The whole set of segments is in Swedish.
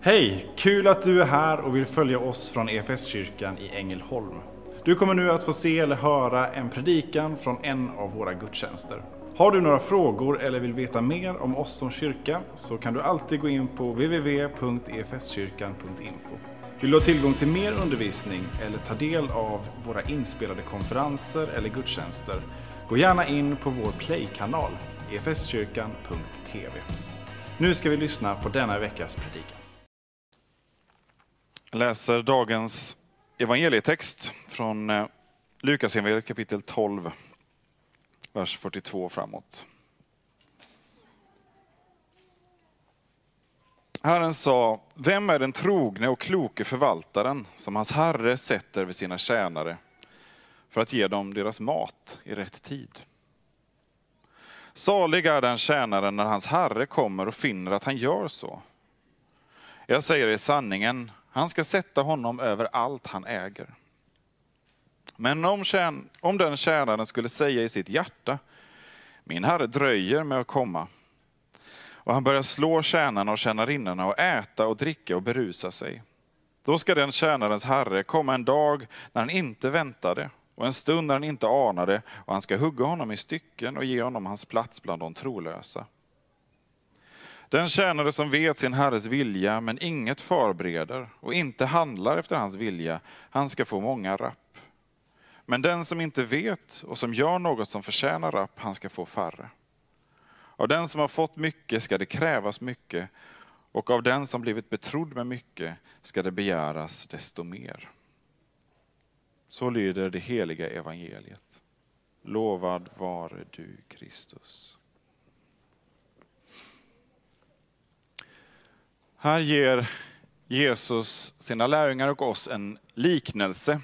Hej! Kul att du är här och vill följa oss från EFS-kyrkan i Ängelholm. Du kommer nu att få se eller höra en predikan från en av våra gudstjänster. Har du några frågor eller vill veta mer om oss som kyrka så kan du alltid gå in på www.efskyrkan.info. Vill du ha tillgång till mer undervisning eller ta del av våra inspelade konferenser eller gudstjänster, gå gärna in på vår Play-kanal, efskyrkan.tv. Nu ska vi lyssna på denna veckas predikan. Jag läser dagens evangelietext från Lukas evangeliet kapitel 12, vers 42 framåt. Herren sa, vem är den trogne och kloke förvaltaren som hans herre sätter vid sina tjänare för att ge dem deras mat i rätt tid? Salig är den tjänaren när hans herre kommer och finner att han gör så. Jag säger i sanningen, han ska sätta honom över allt han äger. Men om den tjänaren skulle säga i sitt hjärta, min herre dröjer med att komma, och han börjar slå tjänarna och tjänarinnorna och äta och dricka och berusa sig, då ska den tjänarens herre komma en dag när han inte väntade och en stund när han inte anade, och han ska hugga honom i stycken och ge honom hans plats bland de trolösa. Den tjänare som vet sin herres vilja men inget förbereder och inte handlar efter hans vilja, han ska få många rapp. Men den som inte vet och som gör något som förtjänar rapp, han ska få färre. Av den som har fått mycket ska det krävas mycket, och av den som blivit betrodd med mycket ska det begäras desto mer. Så lyder det heliga evangeliet. Lovad vare du, Kristus. Här ger Jesus sina lärjungar och oss en liknelse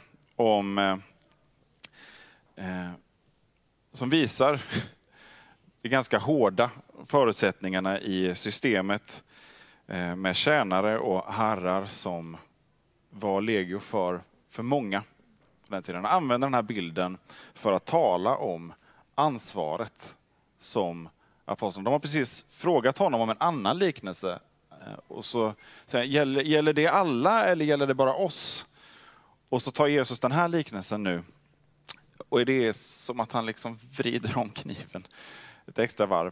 som visar de ganska hårda förutsättningarna i systemet med tjänare och herrar som var legio för många på den tiden. Han använder den här bilden för att tala om ansvaret som aposteln. De har precis frågat honom om en annan liknelse. Och så säger, gäller det alla eller gäller det bara oss? Och så tar Jesus den här liknelsen nu. Och det är som att han liksom vrider om kniven ett extra varv.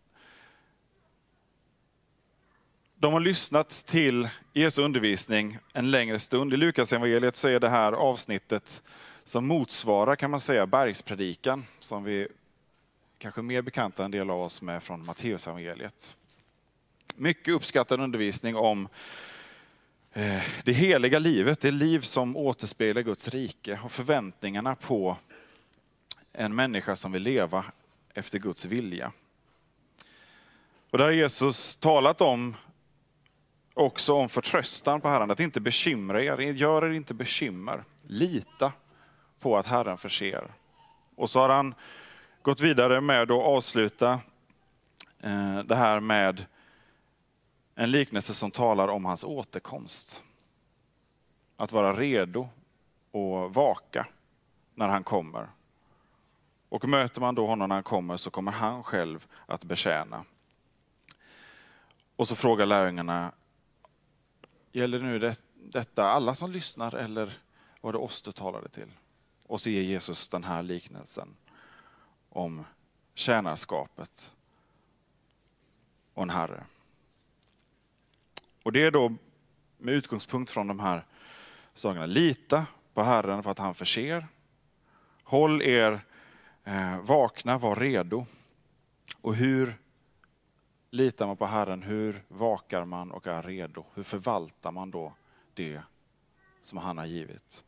De har lyssnat till Jesu undervisning en längre stund. I Lukas evangeliet så är det här avsnittet som motsvarar, kan man säga, bergspredikan, som vi kanske mer bekanta en del av oss med från Matteus evangeliet. Mycket uppskattad undervisning om det heliga livet, det liv som återspeglar Guds rike och förväntningarna på en människa som vill leva efter Guds vilja. Och där har Jesus talat också om förtröstan på Herren, att inte bekymra er, gör er inte bekymmer, lita på att Herren förser. Och så har han gått vidare med att avsluta det här med en liknelse som talar om hans återkomst. Att vara redo och vaka när han kommer. Och möter man då honom när han kommer så kommer han själv att betjäna. Och så frågar lärjungarna, gäller nu detta alla som lyssnar eller var det oss du talade till? Och så ger Jesus den här liknelsen om tjänarskapet och en herre. Och det är då med utgångspunkt från de här sakerna. Lita på Herren för att han förser. Håll er vakna, var redo. Och hur litar man på Herren? Hur vakar man och är redo? Hur förvaltar man då det som han har givit?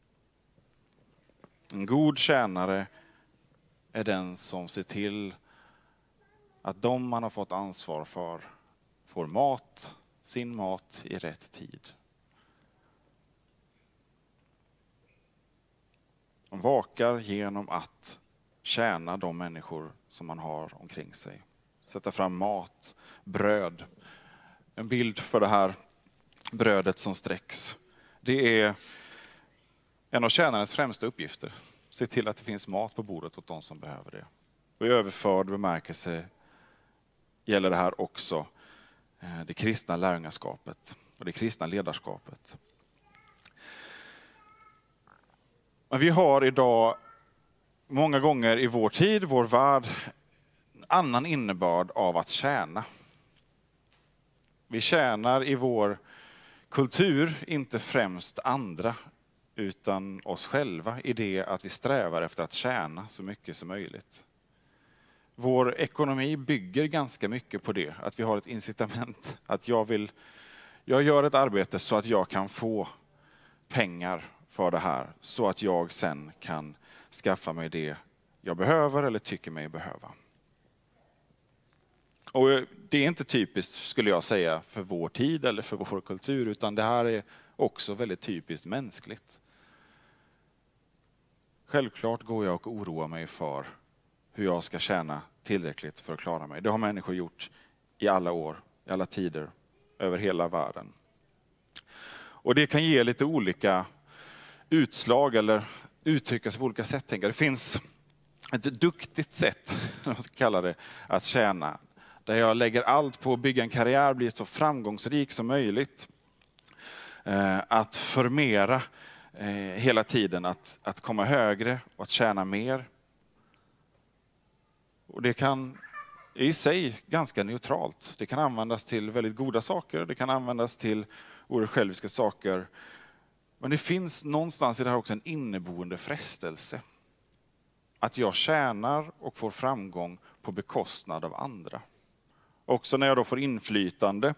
En god tjänare är den som ser till att de man har fått ansvar för får sin mat i rätt tid. De vakar genom att tjäna de människor som man har omkring sig. Sätta fram mat, bröd. En bild för det här brödet som sträcks. Det är en av tjänarens främsta uppgifter. Se till att det finns mat på bordet åt de som behöver det. Och i överförd bemärkelse gäller det här också det kristna lärjungaskapet. och det kristna ledarskapet. Men vi har idag många gånger i vår tid, vår värld, en annan innebörd av att tjäna. Vi tjänar i vår kultur inte främst andra utan oss själva i det att vi strävar efter att tjäna så mycket som möjligt. Vår ekonomi bygger ganska mycket på det, att vi har ett incitament att jag gör ett arbete så att jag kan få pengar för det här, så att jag sen kan skaffa mig det jag behöver eller tycker mig behöva. Och det är inte typiskt, skulle jag säga, för vår tid eller för vår kultur, utan det här är också väldigt typiskt mänskligt. Självklart går jag och oroar mig för hur jag ska tjäna tillräckligt för att klara mig. Det har människor gjort i alla år, i alla tider, över hela världen. Och det kan ge lite olika utslag eller uttryckas på olika sätt. Det finns ett duktigt sätt, man ska kalla det, att tjäna. Där jag lägger allt på att bygga en karriär, bli så framgångsrik som möjligt. Att förmera hela tiden, att komma högre och att tjäna mer. Och det kan i sig ganska neutralt. Det kan användas till väldigt goda saker, det kan användas till oerhört själviska saker. Men det finns någonstans i det här också en inneboende frestelse. Att jag tjänar och får framgång på bekostnad av andra. Också när jag då får inflytande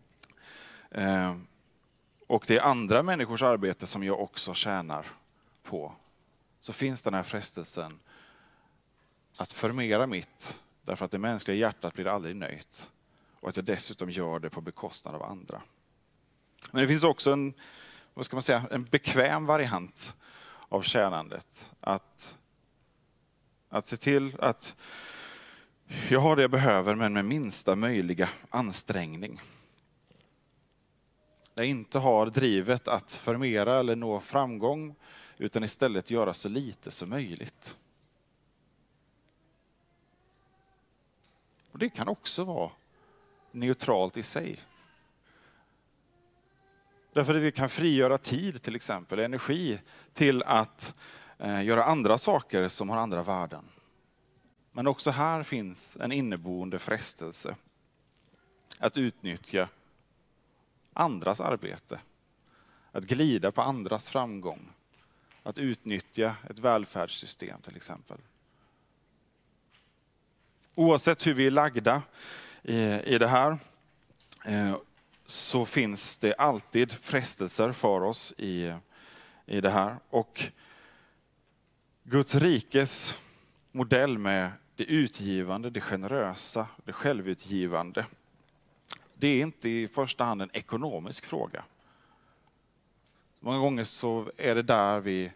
och det är andra människors arbete som jag också tjänar på, så finns den här frestelsen att förmera mitt, därför att det mänskliga hjärtat blir aldrig nöjt och att jag dessutom gör det på bekostnad av andra. Men det finns också en bekväm variant av tjänandet. Att se till att jag har det jag behöver, men med minsta möjliga ansträngning. Jag inte har drivet att förmera eller nå framgång, utan istället göra så lite som möjligt. Och det kan också vara neutralt i sig. Därför att det kan frigöra tid, till exempel, energi till att göra andra saker som har andra värden. Men också här finns en inneboende frestelse att utnyttja andras arbete, att glida på andras framgång, att utnyttja ett välfärdssystem till exempel. Oavsett hur vi är lagda i det här så finns det alltid frestelser för oss i det här. Och Guds rikes modell med det utgivande, det generösa, det självutgivande, det är inte i första hand en ekonomisk fråga. Många gånger så är det där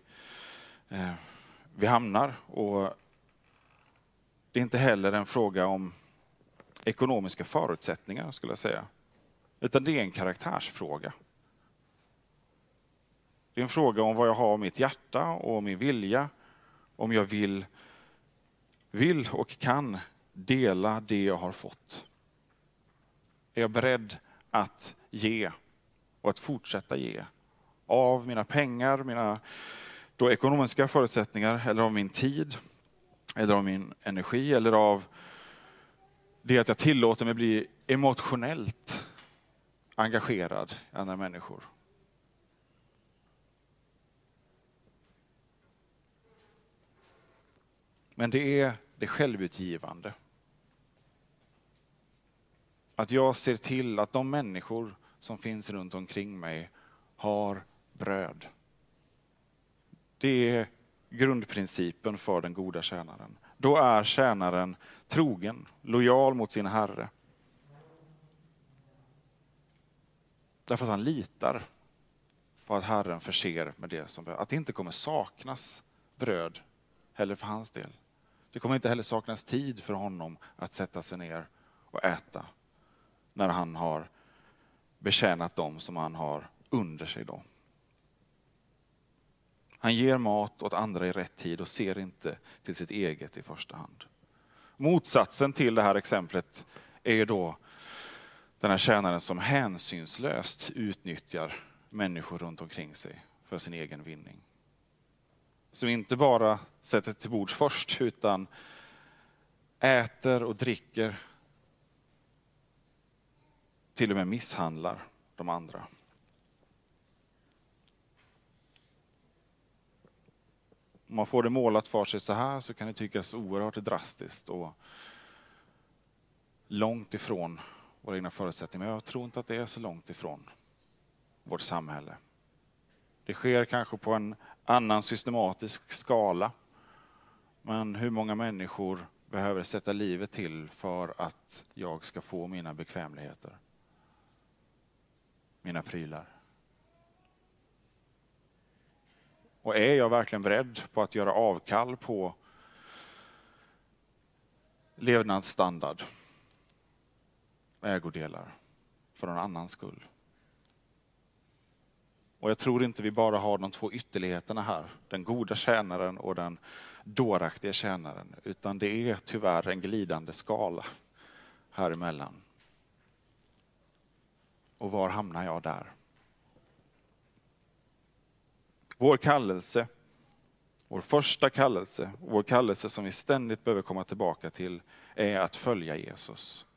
vi hamnar, och det är inte heller en fråga om ekonomiska förutsättningar, skulle jag säga. Utan det är en karaktärsfråga. Det är en fråga om vad jag har i mitt hjärta och min vilja. Om jag vill och kan dela det jag har fått. Är jag beredd att ge och att fortsätta ge av mina pengar, mina då ekonomiska förutsättningar, eller av min tid, eller av min energi, eller av det att jag tillåter mig bli emotionellt engagerad i andra människor. Men det är det självutgivande. Att jag ser till att de människor som finns runt omkring mig har bröd. Det är grundprincipen för den goda tjänaren. Då är tjänaren trogen, lojal mot sin herre. Därför att han litar på att Herren förser med det som behövs. Att det inte kommer saknas bröd heller för hans del. Det kommer inte heller saknas tid för honom att sätta sig ner och äta när han har betjänat dem som han har under sig då. Han ger mat åt andra i rätt tid och ser inte till sitt eget i första hand. Motsatsen till det här exemplet är ju då Den här tjänaren som hänsynslöst utnyttjar människor runt omkring sig för sin egen vinning. Som inte bara sätter till bords först utan äter och dricker, till och med misshandlar de andra. Om man får det målat för sig så här så kan det tyckas oerhört drastiskt och långt ifrån våra egna förutsättningar. Men jag tror inte att det är så långt ifrån vårt samhälle. Det sker kanske på en annan systematisk skala. Men hur många människor behöver sätta livet till för att jag ska få mina bekvämligheter? Mina prylar. Och är jag verkligen beredd på att göra avkall på levnadsstandard, ägodelar för någon annans skull? Och jag tror inte vi bara har de två ytterligheterna här, den goda tjänaren och den dåraktiga tjänaren, utan det är tyvärr en glidande skala här emellan. Och var hamnar jag där? Vår kallelse, vår första kallelse, vår kallelse som vi ständigt behöver komma tillbaka till, är att följa Jesus.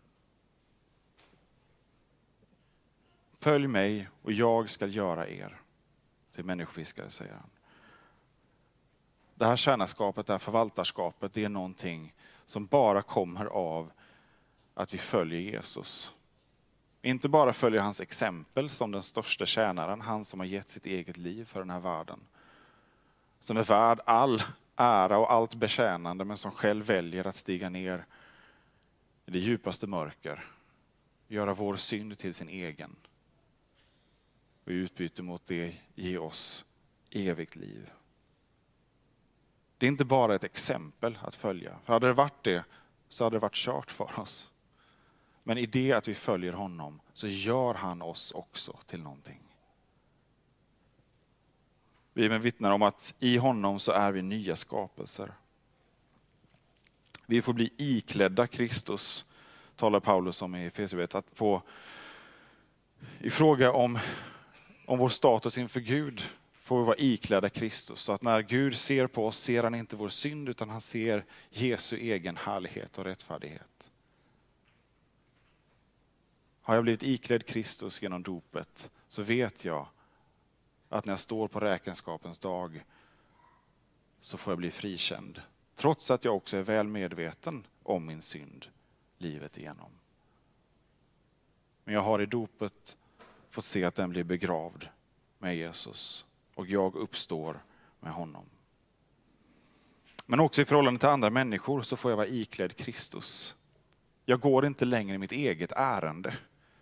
Följ mig och jag ska göra er till människofiskare, säger han. Det här tjänarskapet, det här förvaltarskapet, det är någonting som bara kommer av att vi följer Jesus. Inte bara följer hans exempel som den största tjänaren, han som har gett sitt eget liv för den här världen. Som är värd all ära och allt betjänande, men som själv väljer att stiga ner i det djupaste mörker. Göra vår synd till sin egen. Och i utbyte mot det ge oss evigt liv. Det är inte bara ett exempel att följa. För hade det varit det så hade det varit kört för oss. Men i det att vi följer honom så gör han oss också till någonting. Bibeln vittnar om att i honom så är vi nya skapelser. Vi får bli iklädda Kristus, talar Paulus om i Efesierbrevet, att få i fråga om vår status inför Gud får vi vara iklädda Kristus. Så att när Gud ser på oss ser han inte vår synd utan han ser Jesu egen härlighet och rättfärdighet. Har jag blivit iklädd Kristus genom dopet så vet jag att när jag står på räkenskapens dag så får jag bli frikänd. Trots att jag också är väl medveten om min synd livet igenom. Men jag har i dopet fått se att den blir begravd med Jesus och jag uppstår med honom. Men också i förhållande till andra människor så får jag vara iklädd Kristus. Jag går inte längre i mitt eget ärende.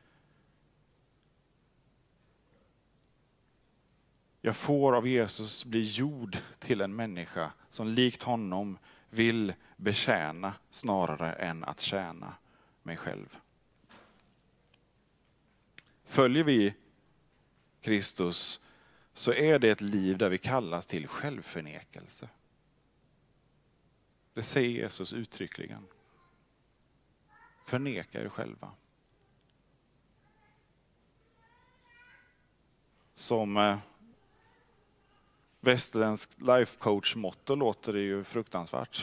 Jag får av Jesus bli gjord till en människa som likt honom vill betjäna snarare än att tjäna mig själv. Följer vi Kristus så är det ett liv där vi kallas till självförnekelse. Det säger Jesus uttryckligen. Förneka er själva. Som västerländsk life coach-motto låter det ju fruktansvärt.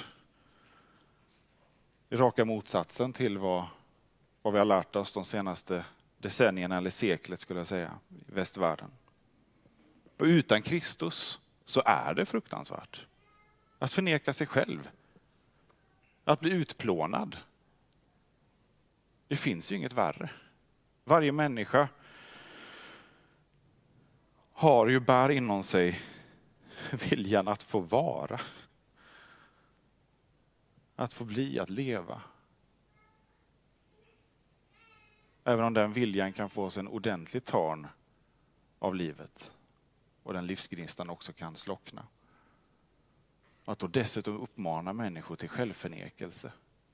I raka motsatsen till vad vi har lärt oss de senaste decennierna eller seklet skulle jag säga i västvärlden. Och utan Kristus så är det fruktansvärt. Att förneka sig själv. Att bli utplånad. Det finns ju inget värre. Varje människa har ju bär inom sig viljan att få vara. Att få bli, att leva. Även om den viljan kan få sig en ordentlig törn av livet. Och den livsgnistan också kan slockna. Att då dessutom uppmana människor till självförnekelse.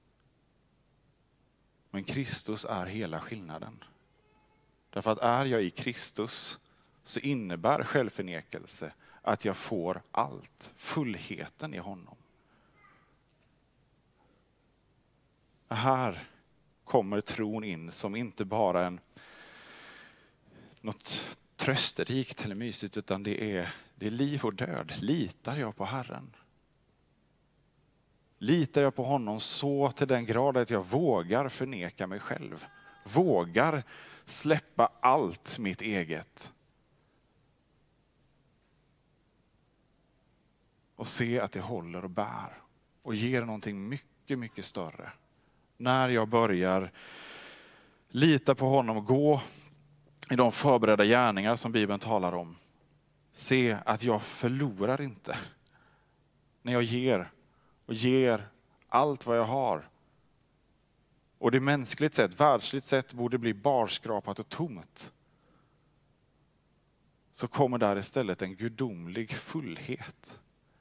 Men Kristus är hela skillnaden. Därför att är jag i Kristus så innebär självförnekelse att jag får allt, fullheten i honom. Här kommer tron in som inte bara något trösterikt eller mysigt, utan det är liv och död. Litar jag på Herren? Litar jag på honom så till den grad att jag vågar förneka mig själv? Vågar släppa allt mitt eget? Och se att det håller och bär och ger någonting mycket, mycket större. När jag börjar lita på honom och gå i de förberedda gärningar som Bibeln talar om. Se att jag förlorar inte. När jag ger allt vad jag har. Och det mänskligt sett, världsligt sett borde bli barskrapat och tomt. Så kommer där istället en gudomlig fullhet.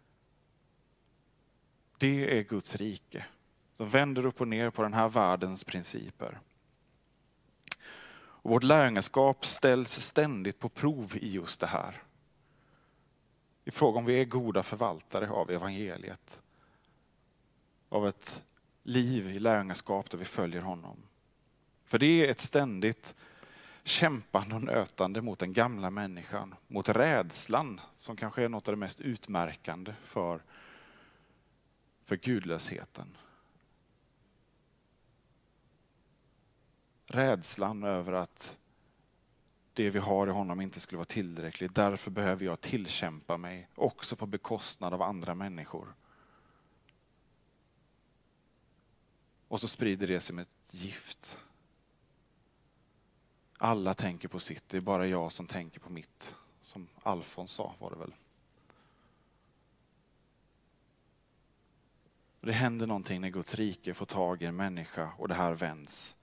Det är Guds rike som vänder upp och ner på den här världens principer. Och vårt lärjungaskap ställs ständigt på prov i just det här. I fråga om vi är goda förvaltare av evangeliet. Av ett liv i lärjungaskap där vi följer honom. För det är ett ständigt kämpande och nötande mot den gamla människan. Mot rädslan som kanske är något av det mest utmärkande för gudlösheten. Rädslan över att det vi har i honom inte skulle vara tillräckligt. Därför behöver jag tillkämpa mig också på bekostnad av andra människor. Och så sprider det som ett gift. Alla tänker på sitt, det är bara jag som tänker på mitt. Som Alfons sa var det väl. Det händer någonting när Guds rike får tag i en människa och det här vänds.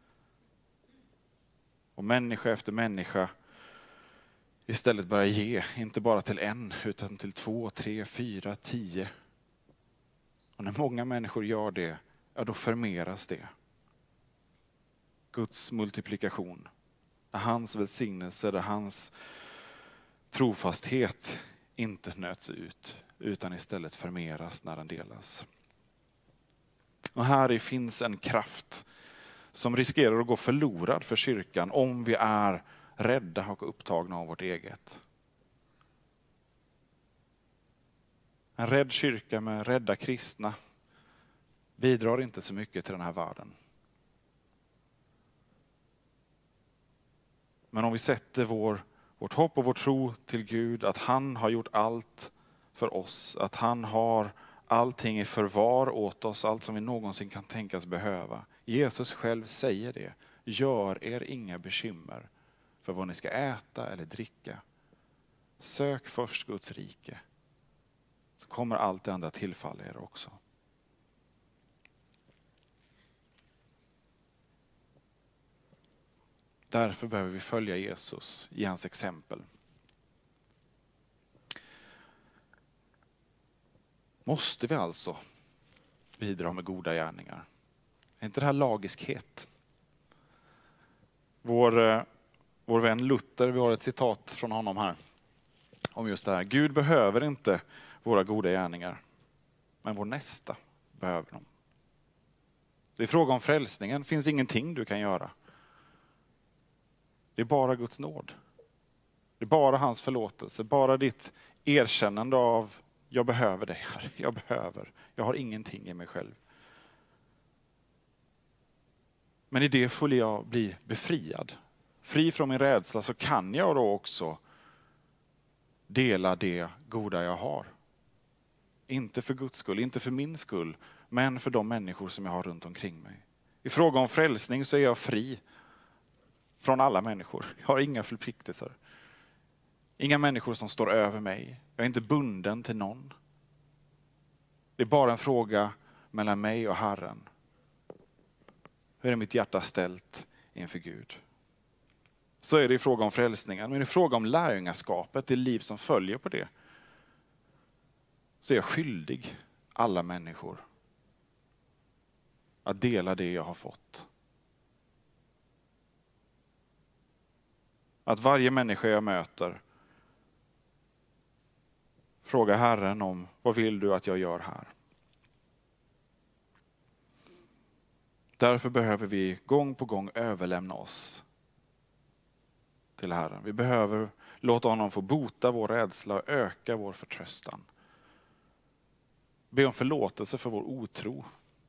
Och människa efter människa istället börjar ge, inte bara till en utan till 2, 3, 4, 10. Och när många människor gör det, ja då förmeras det. Guds multiplikation, där hans välsignelse, där hans trofasthet inte nöts ut utan istället förmeras när den delas. Och här finns en kraft som riskerar att gå förlorad för kyrkan om vi är rädda och upptagna av vårt eget. En rädd kyrka med rädda kristna bidrar inte så mycket till den här världen. Men om vi sätter vårt hopp och vår tro till Gud, att han har gjort allt för oss, att han har allting i förvar åt oss, allt som vi någonsin kan tänkas behöva. Jesus själv säger det. Gör er inga bekymmer för vad ni ska äta eller dricka. Sök först Guds rike. Så kommer allt det andra tillfalla er också. Därför behöver vi följa Jesus i hans exempel. Måste vi alltså bidra med goda gärningar? Är inte det här lagiskhet? Vår vän Luther, vi har ett citat från honom här om just det här. Gud behöver inte våra goda gärningar, men vår nästa behöver dem. Det är fråga om frälsningen, det finns ingenting du kan göra. Det är bara Guds nåd. Det är bara hans förlåtelse, bara ditt erkännande av jag behöver dig här, jag har ingenting i mig själv. Men i det får jag bli befriad. Fri från min rädsla så kan jag då också dela det goda jag har. Inte för Guds skull, inte för min skull, men för de människor som jag har runt omkring mig. I fråga om frälsning så är jag fri från alla människor. Jag har inga förpliktelser. Inga människor som står över mig. Jag är inte bunden till någon. Det är bara en fråga mellan mig och Herren. Hur är mitt hjärta ställt inför Gud? Så är det i fråga om frälsningen. Men i fråga om lärjungaskapet, det liv som följer på det, så är jag skyldig alla människor att dela det jag har fått. Att varje människa jag möter frågar Herren om vad vill du att jag gör här? Därför behöver vi gång på gång överlämna oss till Herren. Vi behöver låta honom få bota vår rädsla och öka vår förtröstan. Be om förlåtelse för vår otro.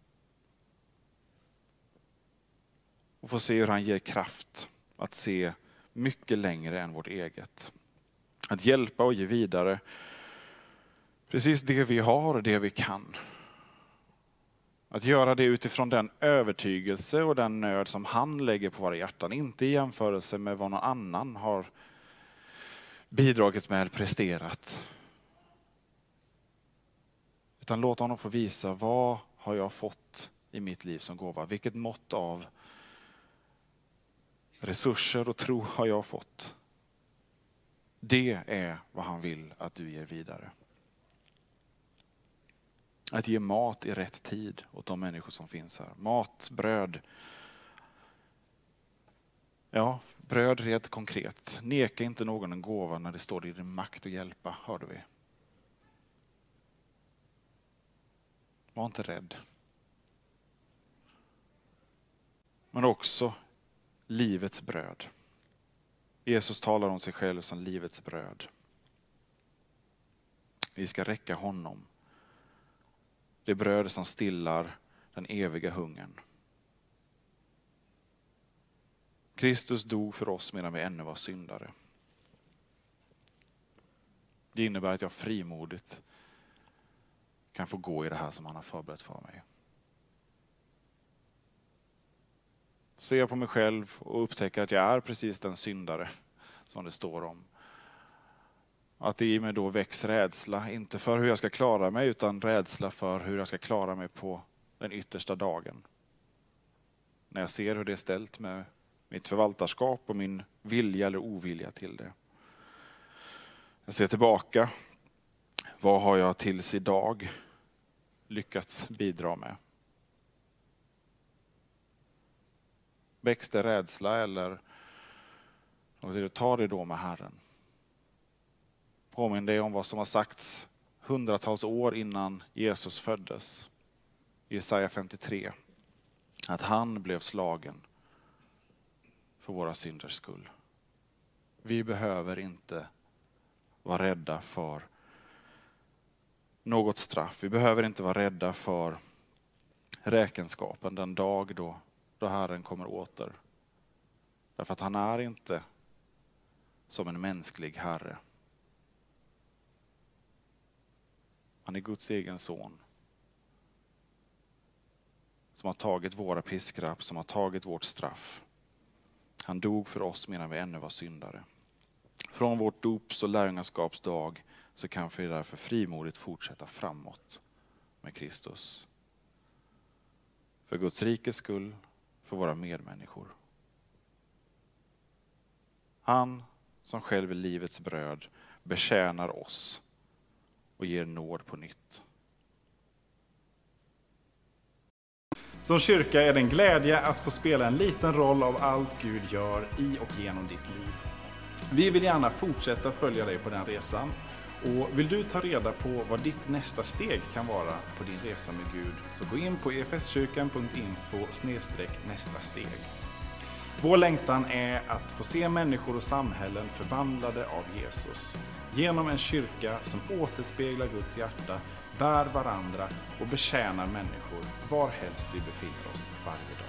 Och få se hur han ger kraft att se mycket längre än vårt eget. Att hjälpa och ge vidare precis det vi har och det vi kan. Att göra det utifrån den övertygelse och den nöd som han lägger på våra hjärtan. Inte i jämförelse med vad någon annan har bidragit med eller presterat. Utan låt honom få visa, vad har jag fått i mitt liv som gåva? Vilket mått av resurser och tro har jag fått? Det är vad han vill att du ger vidare. Att ge mat i rätt tid åt de människor som finns här. Mat, bröd. Ja, bröd rent konkret. Neka inte någon en gåva när det står i din makt att hjälpa, hörde vi. Var inte rädd. Men också livets bröd. Jesus talar om sig själv som livets bröd. Vi ska räcka honom. Det bröd som stillar den eviga hungern. Kristus dog för oss medan vi ännu var syndare. Det innebär att jag frimodigt kan få gå i det här som han har förberett för mig. Ser jag på mig själv och upptäcker att jag är precis den syndare som det står om. Att det i mig då väcks rädsla, inte för hur jag ska klara mig utan rädsla för hur jag ska klara mig på den yttersta dagen. När jag ser hur det är ställt med mitt förvaltarskap och min vilja eller ovilja till det. Jag ser tillbaka, vad har jag tills idag lyckats bidra med? Väcks det rädsla eller ta det då med Herren? Påminn dig om vad som har sagts hundratals år innan Jesus föddes. I Jesaja 53. Att han blev slagen för våra synders skull. Vi behöver inte vara rädda för något straff. Vi behöver inte vara rädda för räkenskapen den dag då Herren kommer åter. Därför att han är inte som en mänsklig herre. Han är Guds egen son. Som har tagit våra piskrapp, som har tagit vårt straff. Han dog för oss medan vi ännu var syndare. Från vårt dops- och lärjungaskapsdag så kan vi därför frimodigt fortsätta framåt med Kristus. För Guds rikes skull, för våra medmänniskor. Han som själv är livets bröd betjänar oss och ger nåd på nytt. Som kyrka är det en glädje att få spela en liten roll av allt Gud gör i och genom ditt liv. Vi vill gärna fortsätta följa dig på den resan. Och vill du ta reda på vad ditt nästa steg kan vara på din resa med Gud, så gå in på efskyrkan.info/nästa steg. Vår längtan är att få se människor och samhällen förvandlade av Jesus. Genom en kyrka som återspeglar Guds hjärta, bär varandra och betjänar människor var helst vi befinner oss varje dag.